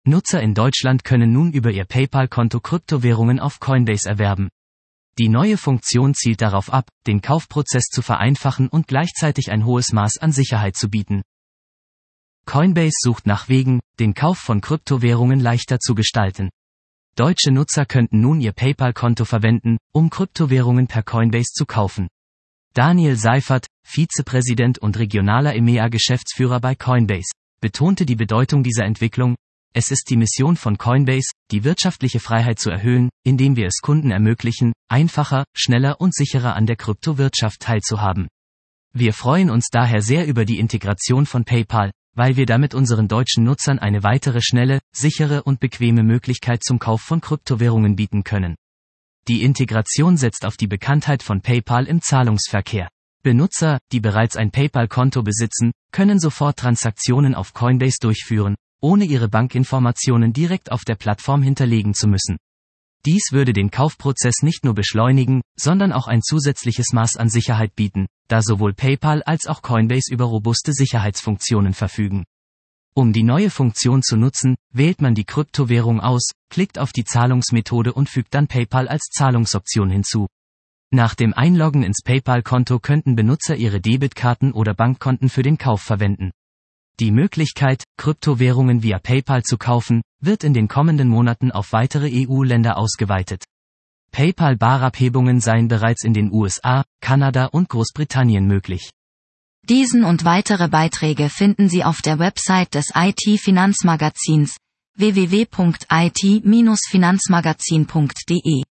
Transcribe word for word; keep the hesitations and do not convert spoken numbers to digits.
Nutzer in Deutschland können nun über ihr PayPal-Konto Kryptowährungen auf Coinbase erwerben. Die neue Funktion zielt darauf ab, den Kaufprozess zu vereinfachen und gleichzeitig ein hohes Maß an Sicherheit zu bieten. Coinbase sucht nach Wegen, den Kauf von Kryptowährungen leichter zu gestalten. Deutsche Nutzer könnten nun ihr PayPal-Konto verwenden, um Kryptowährungen per Coinbase zu kaufen. Daniel Seifert, Vizepräsident und regionaler E M E A-Geschäftsführer bei Coinbase, betonte die Bedeutung dieser Entwicklung. Es ist die Mission von Coinbase, die wirtschaftliche Freiheit zu erhöhen, indem wir es Kunden ermöglichen, einfacher, schneller und sicherer an der Kryptowirtschaft teilzuhaben. Wir freuen uns daher sehr über die Integration von PayPal, weil wir damit unseren deutschen Nutzern eine weitere schnelle, sichere und bequeme Möglichkeit zum Kauf von Kryptowährungen bieten können. Die Integration setzt auf die Bekanntheit von PayPal im Zahlungsverkehr. Benutzer, die bereits ein PayPal-Konto besitzen, können sofort Transaktionen auf Coinbase durchführen, ohne ihre Bankinformationen direkt auf der Plattform hinterlegen zu müssen. Dies würde den Kaufprozess nicht nur beschleunigen, sondern auch ein zusätzliches Maß an Sicherheit bieten, da sowohl PayPal als auch Coinbase über robuste Sicherheitsfunktionen verfügen. Um die neue Funktion zu nutzen, wählt man die Kryptowährung aus, klickt auf die Zahlungsmethode und fügt dann PayPal als Zahlungsoption hinzu. Nach dem Einloggen ins PayPal-Konto könnten Benutzer ihre Debitkarten oder Bankkonten für den Kauf verwenden. Die Möglichkeit, Kryptowährungen via PayPal zu kaufen, wird in den kommenden Monaten auf weitere E U-Länder ausgeweitet. PayPal-Barabhebungen seien bereits in den U S A, Kanada und Großbritannien möglich. Diesen und weitere Beiträge finden Sie auf der Website des I T-Finanzmagazins w w w punkt i t Bindestrich finanzmagazin punkt d e.